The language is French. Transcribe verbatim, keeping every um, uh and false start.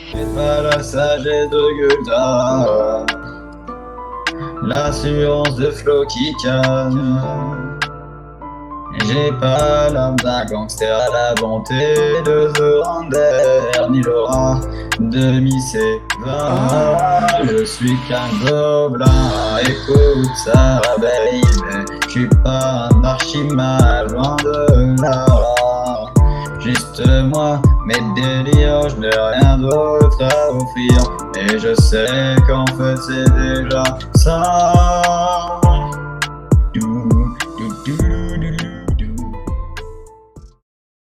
J'ai pas la sagesse de Gulda, l'assurance de Flo qui calme. J'ai pas l'âme d'un gangster à la bonté de Zorander, ni l'aura de Miss-Eva. Je suis qu'un gobelin, écoute ça, baby. J'suis pas un archimal, loin de là. Juste moi, mes délires, je n'ai rien d'autre à offrir. Et je sais qu'en fait c'est déjà ça.